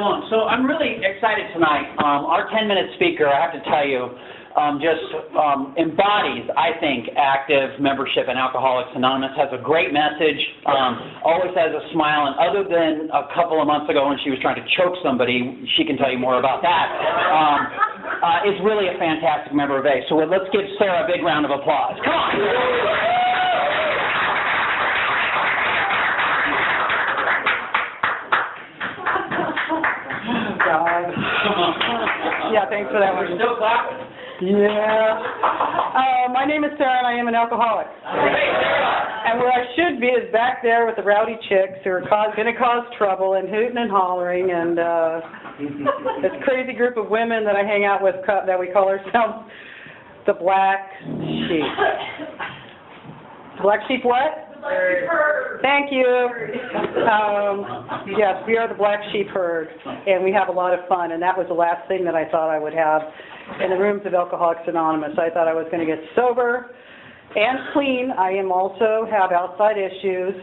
So I'm really excited tonight. Our 10-minute speaker, I have to tell you, just embodies, I think, active membership in Alcoholics Anonymous, has a great message, always has a smile, and other than a couple of months ago when she was trying to choke somebody, she can tell you more about that, is really a fantastic member of A. So let's give Sarah a big round of applause. Come on! Yeah, thanks for that one. We're still clapping. Yeah. My name is Sarah, and I am an alcoholic. Hey, Sarah! And where I should be is back there with the rowdy chicks who are going to cause trouble and hooting and hollering, and this crazy group of women that I hang out with that we call ourselves the Black Sheep. Black Sheep what? Thank you. Yes, we are the Black Sheep herd, and we have a lot of fun, and that was the last thing that I thought I would have in the rooms of Alcoholics Anonymous. I thought I was going to get sober and clean. I also have outside issues.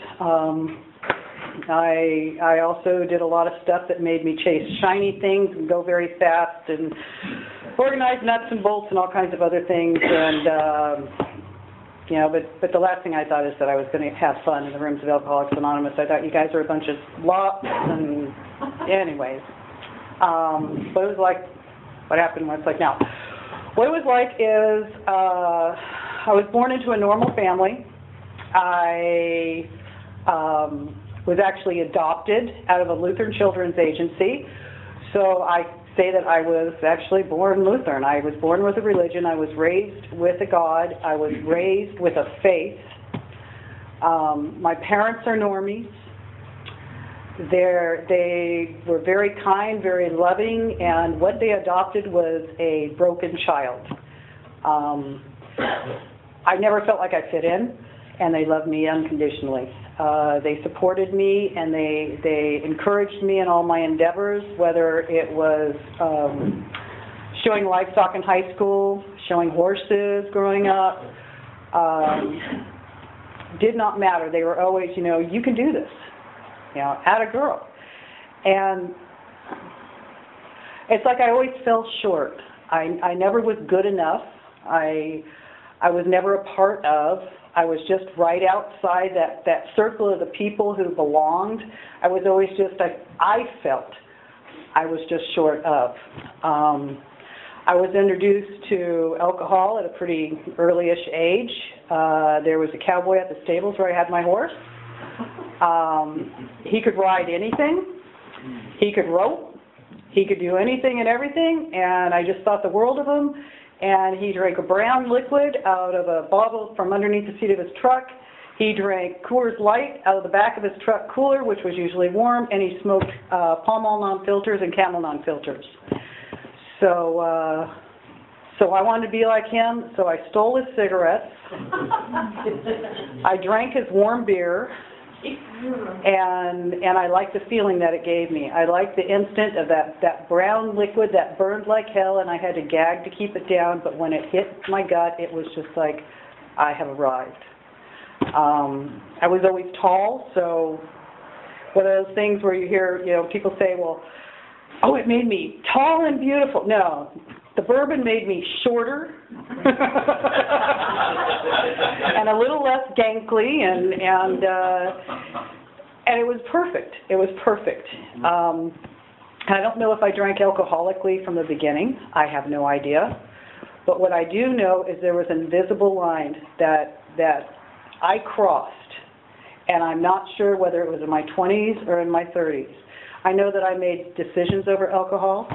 I also did a lot of stuff that made me chase shiny things and go very fast and organize nuts and bolts and all kinds of other things, and you know, but the last thing I thought is that I was going to have fun in the rooms of Alcoholics Anonymous. I thought you guys are a bunch of lots, and anyways. What it was like, what happened, what it's like now. What it was like is I was born into a normal family. I was actually adopted out of a Lutheran Children's Agency. So I say that I was actually born Lutheran. I was born with a religion. I was raised with a God. I was raised with a faith. My parents are normies. They were very kind, very loving, and what they adopted was a broken child. I never felt like I fit in, and they loved me unconditionally. They supported me, and they encouraged me in all my endeavors, whether it was showing livestock in high school, showing horses growing up. Did not matter. They were always, you know, you can do this, you know, atta girl. And it's like I always fell short. I never was good enough. I was never a part of. I was just right outside that circle of the people who belonged. I was always just, I felt I was just short of. I was introduced to alcohol at a pretty early-ish age. There was a cowboy at the stables where I had my horse. He could ride anything. He could rope. He could do anything and everything, and I just thought the world of him. And he drank a brown liquid out of a bottle from underneath the seat of his truck. He drank Coors Light out of the back of his truck cooler, which was usually warm, and he smoked Pall Mall non-filters and Camel non-filters. So I wanted to be like him, so I stole his cigarettes. I drank his warm beer, and I liked the feeling that it gave me. I liked the instant of that brown liquid that burned like hell, and I had to gag to keep it down, but when it hit my gut, it was just like, I have arrived. I was always tall, so one of those things where you hear, you know, people say, well, oh, it made me tall and beautiful. No, the bourbon made me shorter and a little less gangly, and it was perfect. It was perfect. I don't know if I drank alcoholically from the beginning. I have no idea. But what I do know is there was an invisible line that I crossed, and I'm not sure whether it was in my 20s or in my 30s. I know that I made decisions over alcohol.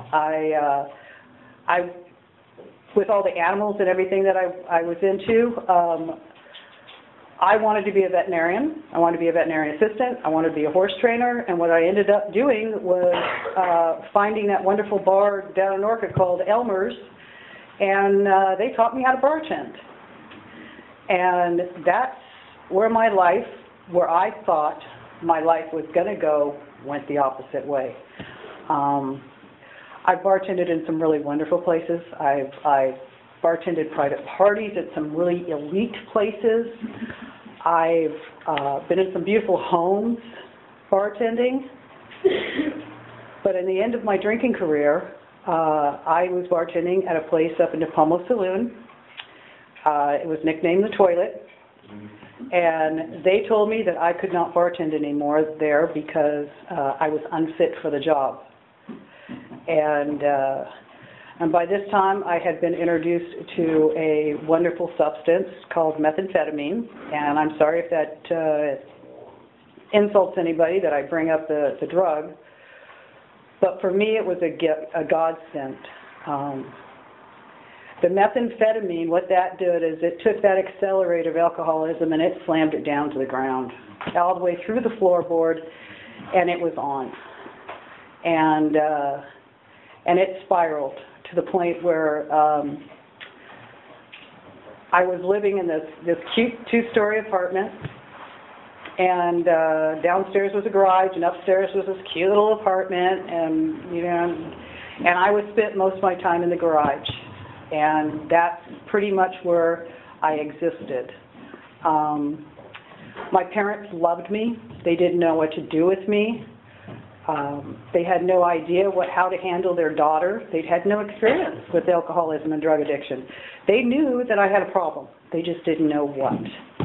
With all the animals and everything that I was into, I wanted to be a veterinarian. I wanted to be a veterinarian assistant. I wanted to be a horse trainer. And what I ended up doing was finding that wonderful bar down in Orca called Elmer's, and they taught me how to bartend. And that's where where I thought my life was going to go, went the opposite way. I've bartended in some really wonderful places. I've bartended private parties at some really elite places. I've been in some beautiful homes bartending. But in the end of my drinking career, I was bartending at a place up in Napomo Saloon. It was nicknamed The Toilet. And they told me that I could not bartend anymore there because I was unfit for the job. And by this time, I had been introduced to a wonderful substance called methamphetamine. And I'm sorry if that insults anybody that I bring up the drug. But for me, it was a godsend. The methamphetamine, what that did is it took that accelerator of alcoholism and it slammed it down to the ground, all the way through the floorboard, and it was on. And it spiraled to the point where I was living in this cute two-story apartment, and downstairs was a garage, and upstairs was this cute little apartment, and I would spend most of my time in the garage, and that's pretty much where I existed. My parents loved me. They didn't know what to do with me. They had no idea how to handle their daughter. They'd had no experience with alcoholism and drug addiction. They knew that I had a problem. They just didn't know what.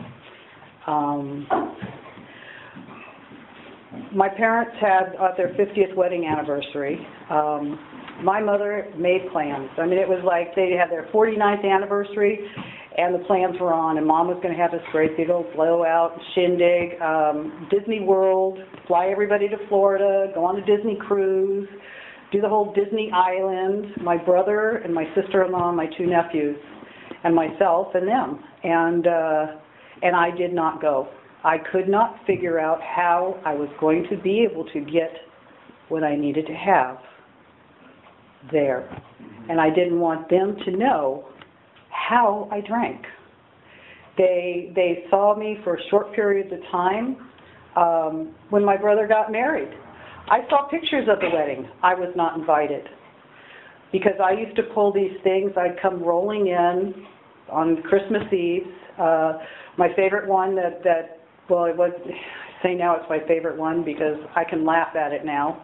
My parents had their 50th wedding anniversary. My mother made plans. I mean, it was like they had their 49th anniversary, and the plans were on, and Mom was going to have this great big old blowout, shindig, Disney World, fly everybody to Florida, go on a Disney cruise, do the whole Disney Island, my brother and my sister-in-law, my two nephews, and myself and them. And I did not go. I could not figure out how I was going to be able to get what I needed to have there. And I didn't want them to know how I drank. They saw me for short periods of time. When my brother got married, I saw pictures of the wedding. I was not invited because I used to pull these things. I'd come rolling in on Christmas Eve. My favorite one well, it was, I say now it's my favorite one because I can laugh at it now.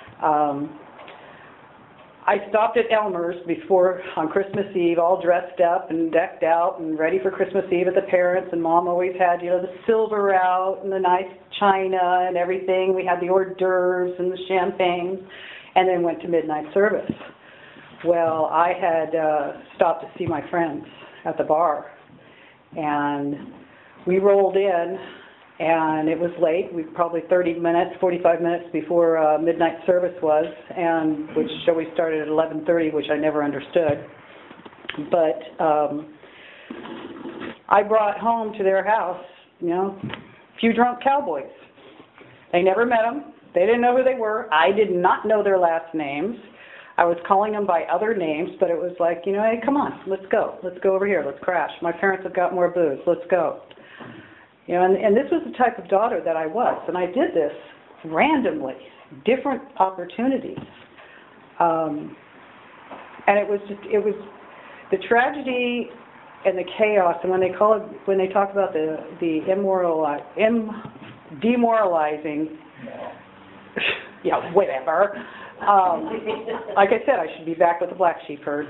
I stopped at Elmer's on Christmas Eve, all dressed up and decked out and ready for Christmas Eve at the parents, and Mom always had, the silver out and the nice china and everything. We had the hors d'oeuvres and the champagne, and then went to midnight service. Well, I had stopped to see my friends at the bar, and we rolled in, and it was late. We probably 45 minutes before midnight service was, and which we started at 11:30, which I never understood. But I brought home to their house, a few drunk cowboys. They never met them. They didn't know who they were. I did not know their last names. I was calling them by other names, but it was like, hey, come on, let's go. Let's go over here. Let's crash. My parents have got more booze. Let's go. And this was the type of daughter that I was, and I did this randomly, different opportunities. And it was the tragedy and the chaos, and when they talk about the demoralizing, whatever. Like I said, I should be back with the black sheep herd.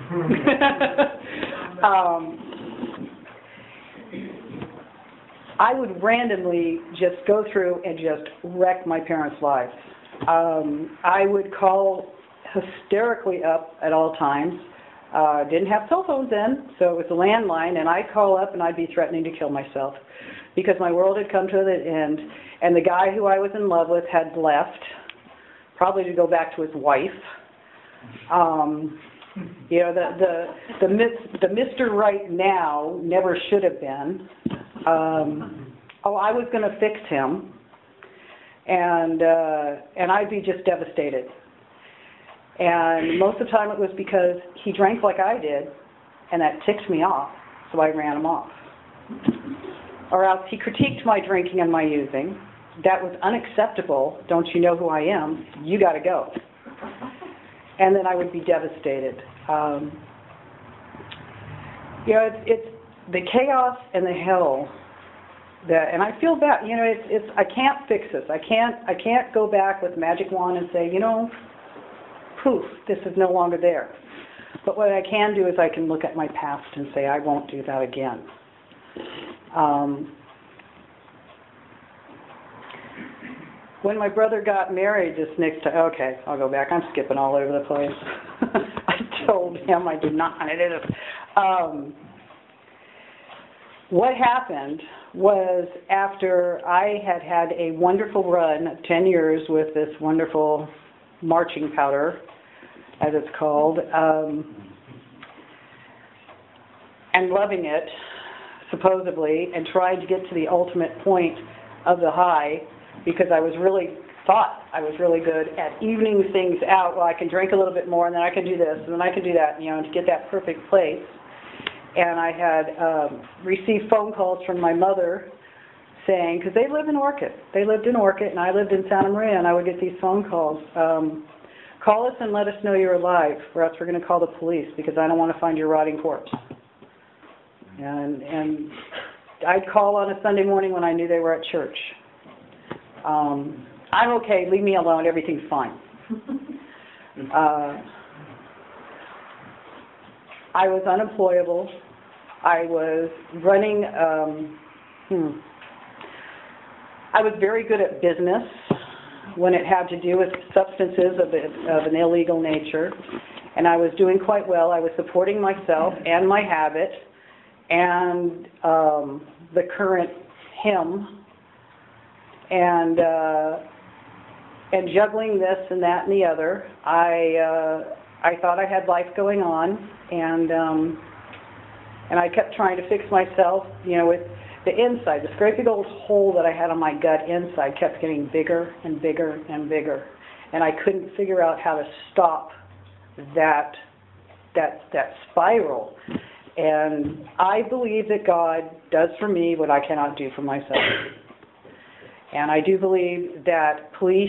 I would randomly just go through and just wreck my parents' lives. I would call hysterically up at all times. Didn't have cell phones then, so it was a landline, and I'd call up and I'd be threatening to kill myself because my world had come to an end, and the guy who I was in love with had left, probably to go back to his wife. The Mr. Right Now never should have been. I was going to fix him, and I'd be just devastated. And most of the time it was because he drank like I did, and that ticked me off, so I ran him off. Or else he critiqued my drinking and my using. That was unacceptable. Don't you know who I am? You got to go. And then I would be devastated. It's the chaos and the hell and I feel bad. I can't fix this. I can't go back with magic wand and say, poof, this is no longer there. But what I can do is I can look at my past and say, I won't do that again. When my brother got married, just next to, okay, I'll go back. I'm skipping all over the place. I told him I did not want to do this. What happened was after I had had a wonderful run of 10 years with this wonderful marching powder, as it's called, and loving it, supposedly, and trying to get to the ultimate point of the high, because I thought I was really good at evening things out. Well, I can drink a little bit more, and then I can do this, and then I can do that, to get that perfect place. And I had received phone calls from my mother saying, because they lived in Orchid, and I lived in Santa Maria, and I would get these phone calls. Call us and let us know you're alive, or else we're going to call the police, because I don't want to find your rotting corpse. And I'd call on a Sunday morning when I knew they were at church. I'm okay, leave me alone, everything's fine. I was unemployable. I was running, I was very good at business when it had to do with substances of an illegal nature, and I was doing quite well. I was supporting myself and my habit and the current him, and juggling this and that and the other. I thought I had life going on, and I kept trying to fix myself, with the inside. This great big old hole that I had on my gut inside kept getting bigger and bigger and bigger, and I couldn't figure out how to stop that spiral. And I believe that God does for me what I cannot do for myself. And I do believe that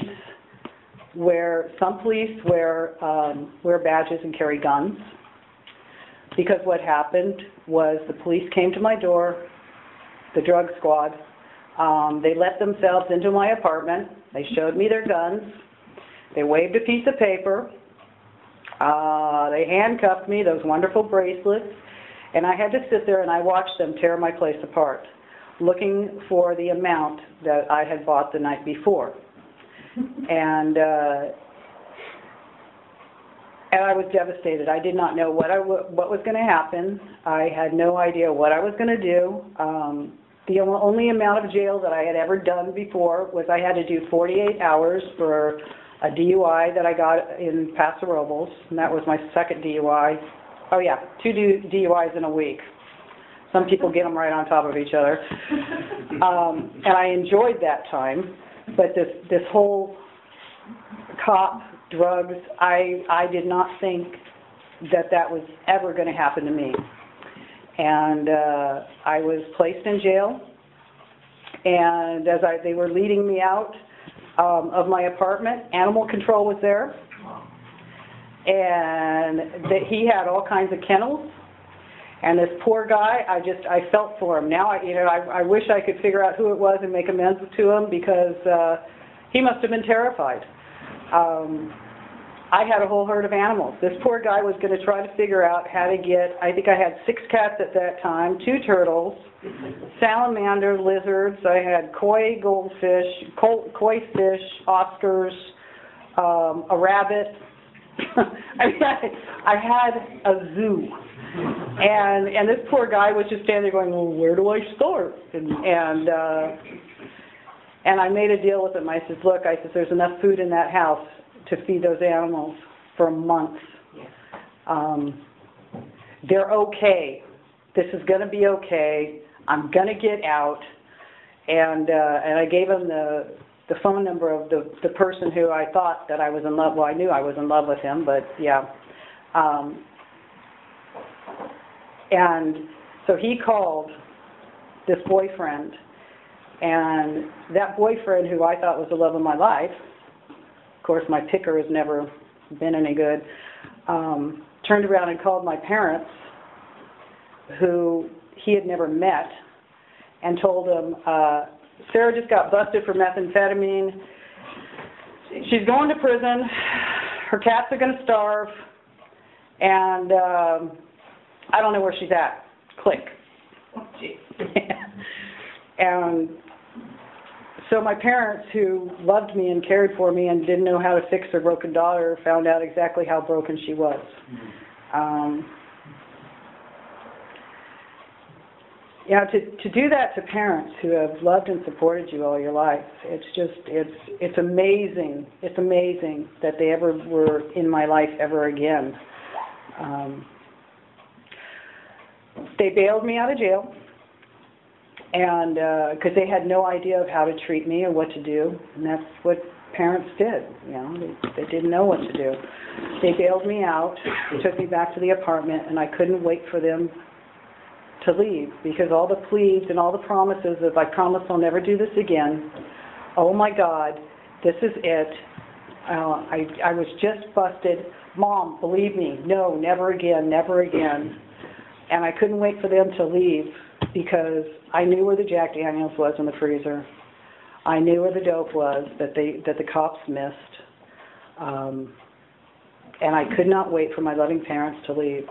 some police wear badges and carry guns, because what happened was the police came to my door, the drug squad. They let themselves into my apartment. They showed me their guns. They waved a piece of paper. They handcuffed me, those wonderful bracelets, and I had to sit there and I watched them tear my place apart, looking for the amount that I had bought the night before. And I was devastated. I did not know what was going to happen. I had no idea what I was going to do. The only amount of jail that I had ever done before was I had to do 48 hours for a DUI that I got in Paso Robles, and that was my second DUI. Oh yeah, 2 DUIs in a week. Some people get them right on top of each other. And I enjoyed that time, but this whole cop, drugs, I did not think that was ever going to happen to me. And I was placed in jail, and as they were leading me out of my apartment, animal control was there, and he had all kinds of kennels. And this poor guy, I felt for him. Now, I wish I could figure out who it was and make amends to him, because he must have been terrified. I had a whole herd of animals. This poor guy was going to try to figure out how to get, I think I had 6 cats at that time, 2 turtles, salamander, lizards. I had koi goldfish, koi fish, Oscars, a rabbit. I had a zoo. And this poor guy was just standing there going, well, where do I start? And I made a deal with him. I said, look, there's enough food in that house to feed those animals for months. They're okay. This is going to be okay. I'm going to get out. And I gave him the phone number of the person who I thought that I was in love. Well, I knew I was in love with him, but yeah. And so he called this boyfriend, and that boyfriend, who I thought was the love of my life, of course my picker has never been any good, turned around and called my parents, who he had never met, and told them, Sarah just got busted for methamphetamine. She's going to prison. her cats are going to starve, and I don't know where she's at. Click. And so my parents, who loved me and cared for me and didn't know how to fix their broken daughter, found out exactly how broken she was. You know, to do that to parents who have loved and supported you all your life, it's amazing. It's amazing that they ever were in my life ever again. They bailed me out of jail, and because they had no idea of how to treat me or what to do, and that's what parents did. You know, they didn't know what to do. They bailed me out, took me back to the apartment, and I couldn't wait for them to leave, because all the pleas and all the promises of, I promise I'll never do this again, oh my God, this is it, I was just busted, Mom, believe me, no, never again, never again. And I couldn't wait for them to leave, because I knew where the Jack Daniels was in the freezer. I knew where the dope was that the cops missed. And I could not wait for my loving parents to leave.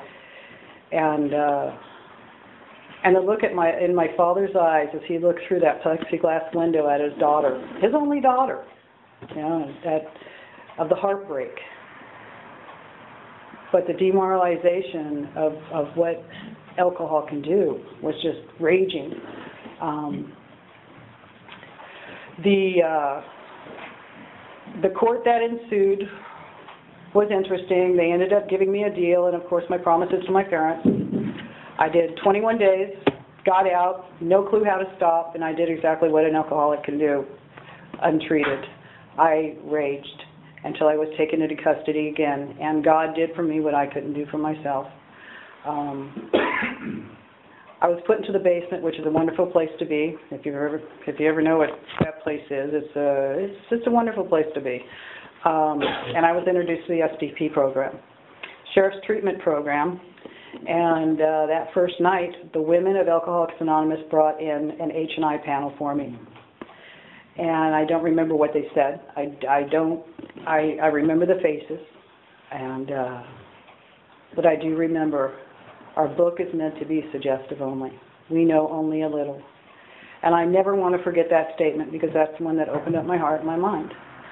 And the look in my father's eyes as he looked through that plexiglass window at his daughter, his only daughter, you know, of the heartbreak. But the demoralization of what alcohol can do was just raging. The court that ensued was interesting. They ended up giving me a deal, and of course my promises to my parents. I did 21 days, got out, no clue how to stop, and I did exactly what an alcoholic can do, untreated. I raged until I was taken into custody again, and God did for me what I couldn't do for myself. I was put into the basement, which is a wonderful place to be. If you ever know what that place is, it's just a wonderful place to be. And I was introduced to the SDP program, Sheriff's Treatment Program. And that first night, the women of Alcoholics Anonymous brought in an H&I panel for me. And I don't remember what they said. I remember the faces. And but I do remember our book is meant to be suggestive only. We know only a little. And I never want to forget that statement, because that's the one that opened up my heart and my mind.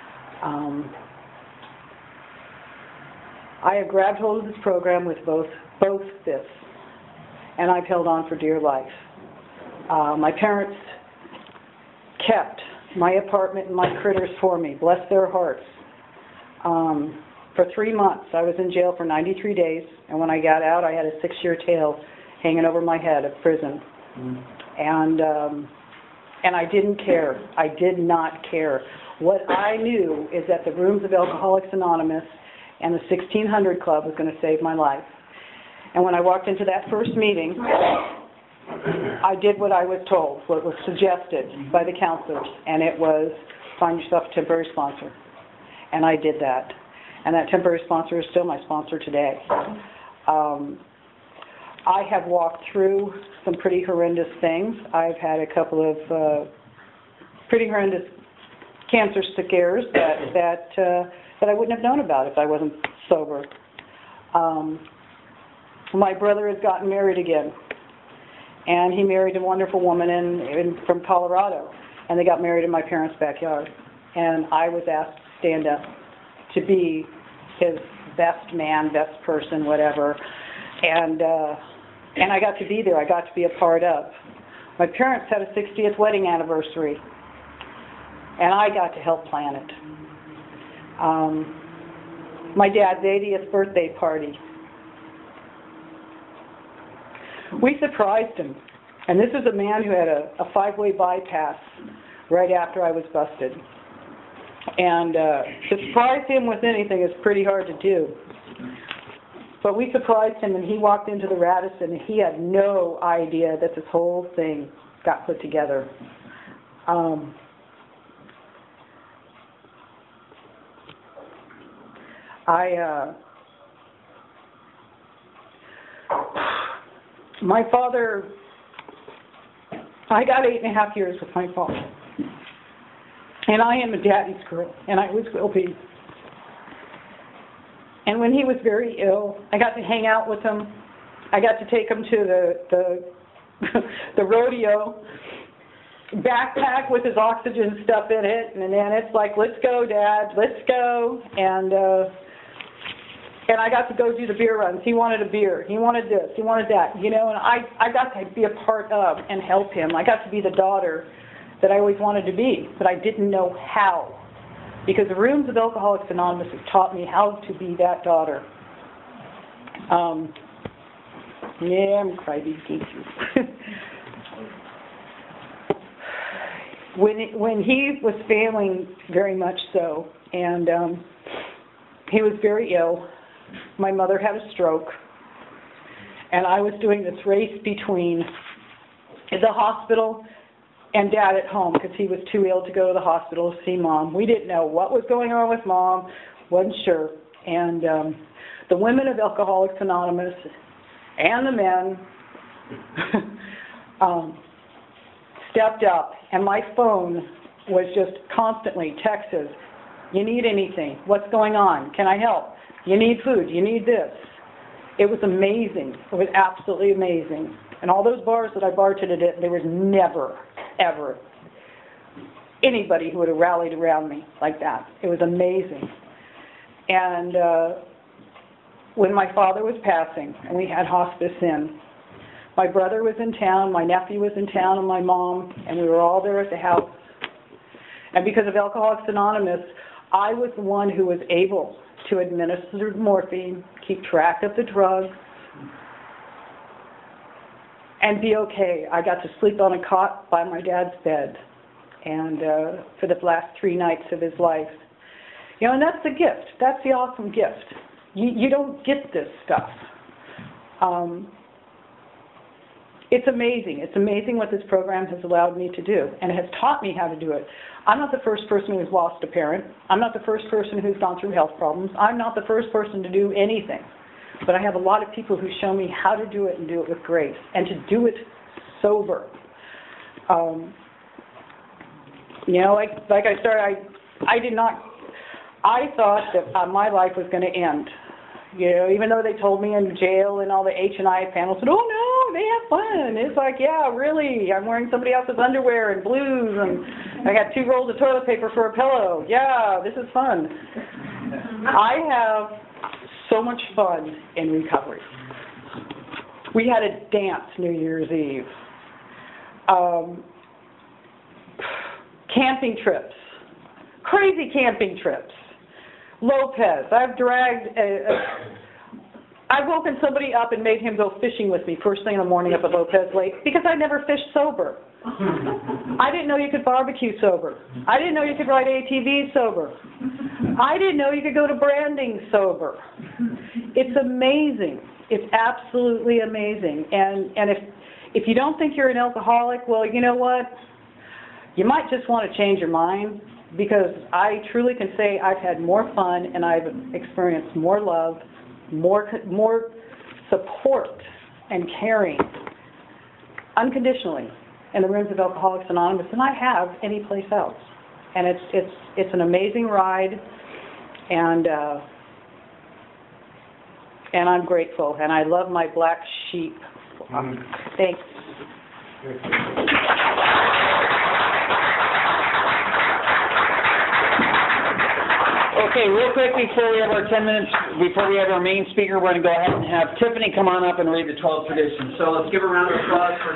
I have grabbed hold of this program with both fists, and I've held on for dear life. My parents kept my apartment and my critters for me, bless their hearts. For 3 months, I was in jail for 93 days, and when I got out, I had a 6-year tail hanging over my head of prison. And I didn't care. I did not care. What I knew is that the rooms of Alcoholics Anonymous and the 1600 Club was going to save my life. And when I walked into that first meeting, I did what I was told, what was suggested by the counselors, and it was find yourself a temporary sponsor. And I did that. And that temporary sponsor is still my sponsor today. I have walked through some pretty horrendous things. I've had a couple of pretty horrendous cancer scares that I wouldn't have known about if I wasn't sober. My brother has gotten married again, and he married a wonderful woman from Colorado, and they got married in my parents' backyard. And I was asked to stand up to be his best man, best person, whatever. And I got to be there. I got to be a part of. My parents had a 60th wedding anniversary, and I got to help plan it. My dad's 80th birthday party. We surprised him. And this is a man who had a 5-way bypass right after I was busted. And to surprise him with anything is pretty hard to do. But we surprised him, and he walked into the Radisson, and he had no idea that this whole thing got put together. My father, I got 8.5 years with my father. And I am a daddy's girl, and I always will be. And when he was very ill, I got to hang out with him. I got to take him to the rodeo, backpack with his oxygen stuff in it, and then it's like, let's go, Dad, let's go. And I got to go do the beer runs. He wanted a beer. He wanted this. He wanted that. You know, and I got to be a part of and help him. I got to be the daughter that I always wanted to be, but I didn't know how. Because the rooms of Alcoholics Anonymous have taught me how to be that daughter. Yeah, I'm crybaby. When he was failing very much so, and he was very ill, my mother had a stroke, and I was doing this race between the hospital and Dad at home because he was too ill to go to the hospital to see Mom. We didn't know what was going on with Mom, wasn't sure. And the women of Alcoholics Anonymous and the men stepped up, and my phone was just constantly texts. You need anything? What's going on? Can I help? You need food? You need this? It was amazing. It was absolutely amazing. And all those bars that I bartended at, there was never, ever anybody who would have rallied around me like that. It was amazing. And when my father was passing, and we had hospice in, my brother was in town, my nephew was in town, and my mom, and we were all there at the house. And because of Alcoholics Anonymous, I was the one who was able to administer morphine, keep track of the drugs, and be okay. I got to sleep on a cot by my dad's bed, and for the last 3 nights of his life. You know, and that's the gift. That's the awesome gift. You don't get this stuff. It's amazing. It's amazing what this program has allowed me to do, and it has taught me how to do it. I'm not the first person who's lost a parent. I'm not the first person who's gone through health problems. I'm not the first person to do anything. But I have a lot of people who show me how to do it and do it with grace, and to do it sober. You know, like I started, I thought that my life was going to end. You know, even though they told me in jail and all the H&I panels said, oh no, they have fun. It's like, yeah, really, I'm wearing somebody else's underwear and blues, and I got 2 rolls of toilet paper for a pillow. Yeah, this is fun. I have so much fun in recovery. We had a dance New Year's Eve. Camping trips. Crazy camping trips. Lopez. I've woken somebody up and made him go fishing with me first thing in the morning up at Lopez Lake because I never fished sober. I didn't know you could barbecue sober. I didn't know you could ride ATVs sober. I didn't know you could go to branding sober. It's amazing. It's absolutely amazing. And if you don't think you're an alcoholic, well, you know what? You might just want to change your mind, because I truly can say I've had more fun and I've experienced more love, more support and caring unconditionally in the rooms of Alcoholics Anonymous than I have any place else. And it's an amazing ride, and I'm grateful, and I love my black sheep. Thanks. Okay, real quick before we have our 10 minutes, before we have our main speaker, we're going to go ahead and have Tiffany come on up and read the 12 traditions. So let's give a round of applause for